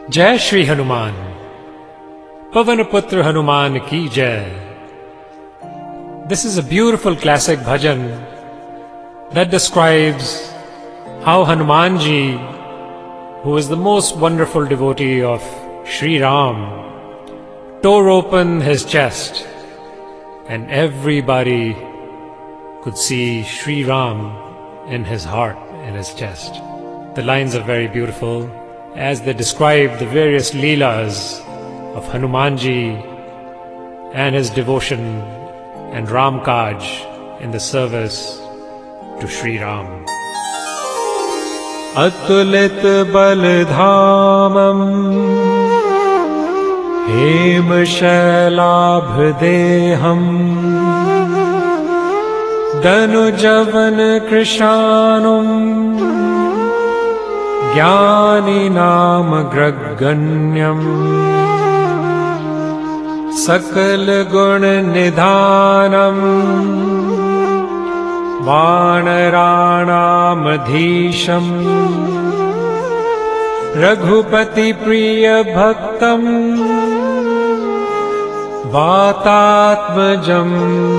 जय श्री हनुमान। पवन पुत्र हनुमान की जय। This is a beautiful classic bhajan that describes how Hanumanji, who is the most wonderful devotee of Sri Ram, tore open his chest and everybody could see Sri Ram in his heart, in his chest. The lines are very beautiful as they describe the various leelas of Hanumanji and his devotion and Ram Kaj in the service to Sri Ram. अतुलित बलधामं हेमशैलाभदेहं दनुजवन कृशानुं ज्ञानिनामग्रगण्यम् सकलगुणनिधानम् वानराणामधीशम् रघुपतिप्रियभक्तम् वातात्मजम्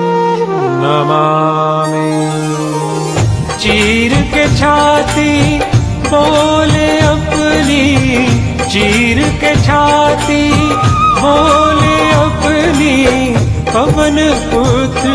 नमामि। चीर के छाती बोले अपनी, चीर के छाती बोले अपनी, पवन पुत्र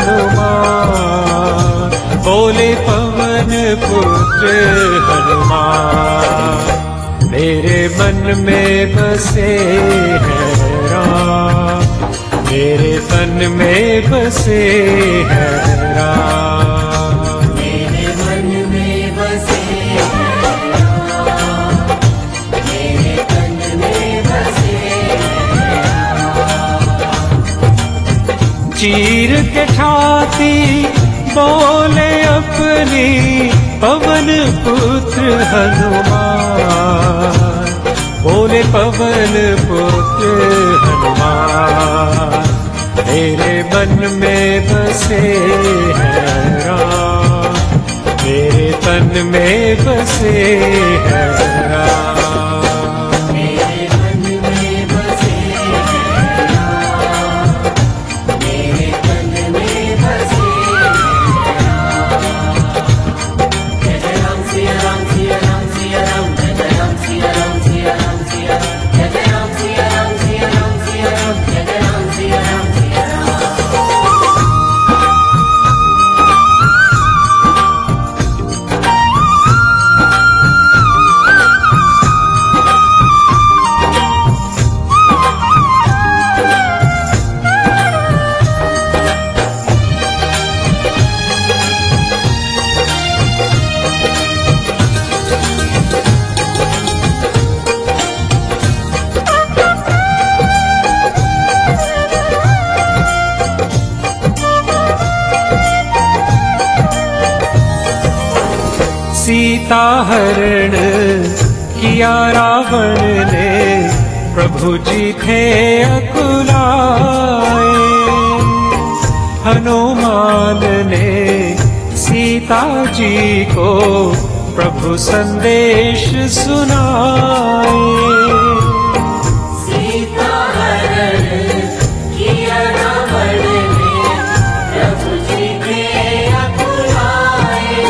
हनुमान, बोले पवन पुत्र हनुमान। मेरे मन में बसे हैं राम, मेरे तन में बसे हैं राम, मेरे मन में बसे हैं राम, मेरे तन में बसे हैं राम। चीर के छाती बोले अपनी, पवन पुत्र हनुमान, बोले पवन पुत्र हनुमान। मेरे मन में बसे हैं राम, मेरे तन में बसे हैं राम। सीता हरण किया रावण ने, प्रभु जी थे अकुलाए। हनुमान ने सीता जी को प्रभु संदेश सुनाए। सीता हरण किया रावण ने, प्रभु जी थे अकुलाए।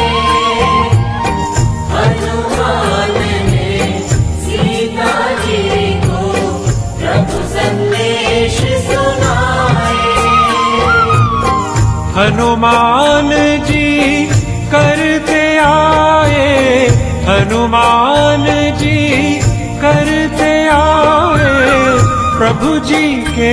हनुमान ने सीता जी को प्रभु संदेश सुनाए। हनुमान जी करते आए, हनुमान जी करते आए, प्रभु जी के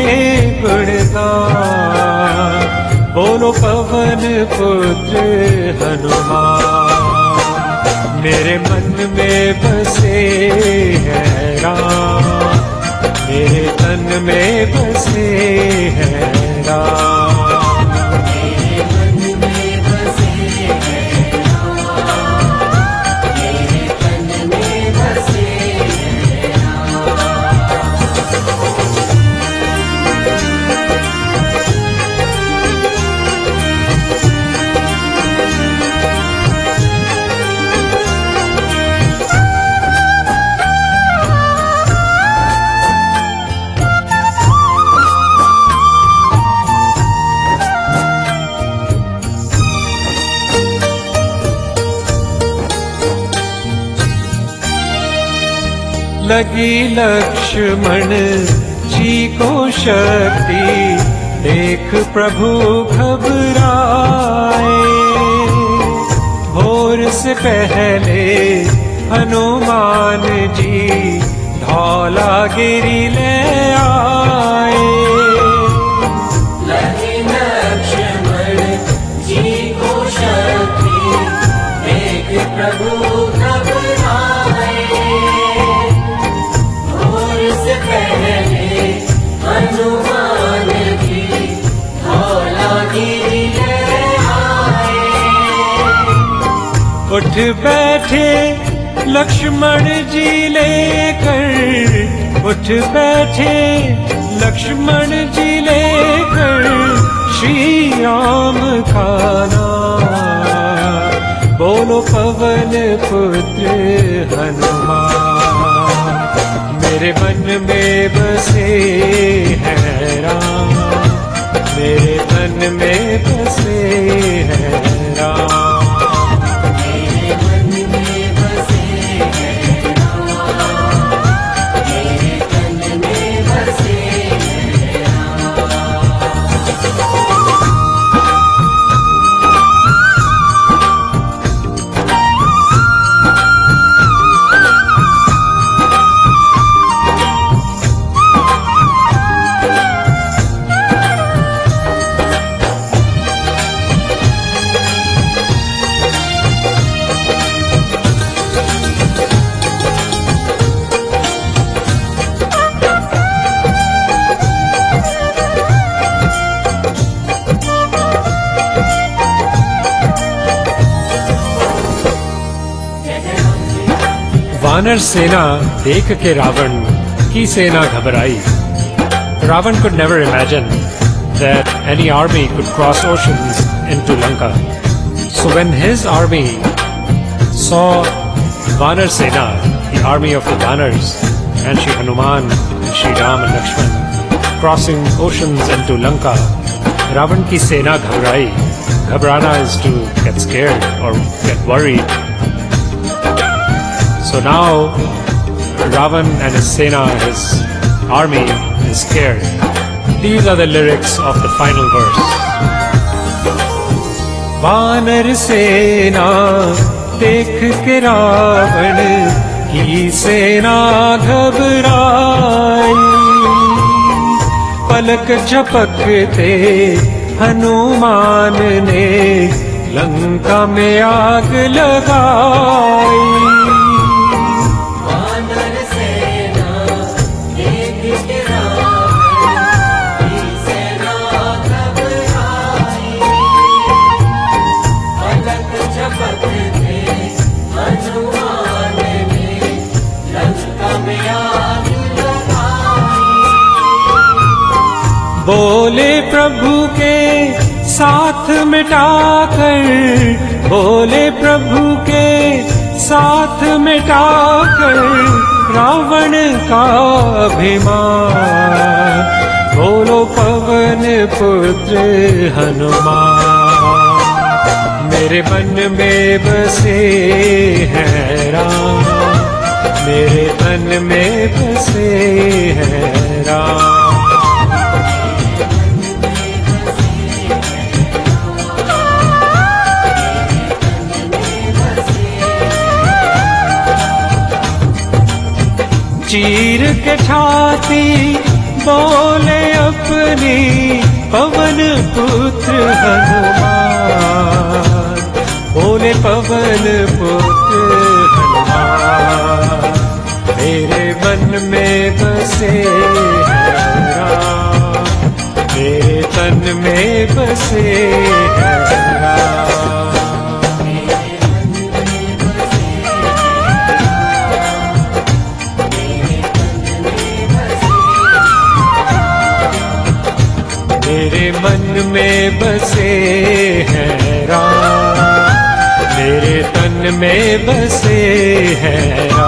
गुणगान। बोलो पवन पुत्र हनुमान, मेरे मन में बसे हैं राम, मेरे तन में बसे हैं राम। लगी लक्ष्मण जी को शक्ति, देख प्रभु घबराए। भोर से पहले हनुमान जी धौलागिरी ले आए। लगी लक्ष्मण जी को शक्ति, देख प्रभु घबराए। भोर से पहले हनुमान जी धौलागिरी ले आए। उठ बैठे लक्ष्मण जी लेकर, उठ बैठे लक्ष्मण जी लेकर श्री राम का नाम। बोलो पवन पुत्र हनुमान, मेरे मन में बसे हैं राम, मेरे तन में बसे हैं राम। वानर सेना देख के रावण की सेना घबराई. Ravan could never imagine that any army could cross oceans into Lanka. So when his army saw Vanar Sena, the army of the Vanars, and Shri Hanuman, and Shri Ram and Lakshman crossing oceans into Lanka, Ravan ki sena ghabrai. Ghabrana is to get scared or get worried. So now Ravan and his sena, his army, is scared. These are the lyrics of the final verse. वानर सेना देख के रावण की सेना घबराई. पलक झपकते हनुमान ने लंका में आग लगाई. बोले प्रभु के साथ मिटाकर, बोले प्रभु के साथ मिटाकर रावण का अभिमान. बोलो पवन पुत्र हनुमान, मेरे मन में बसे हैं राम, मेरे तन में बसे हैं राम. चीर के छाती बोले अपनी पवन पुत्र हनुमान, बोले पवन पुत्र हनुमान, मेरे मन में बसे हैं राम, मेरे तन में बसे हैं राम. मेरे मन में बसे हैं राम, मेरे तन में बसे हैं राम.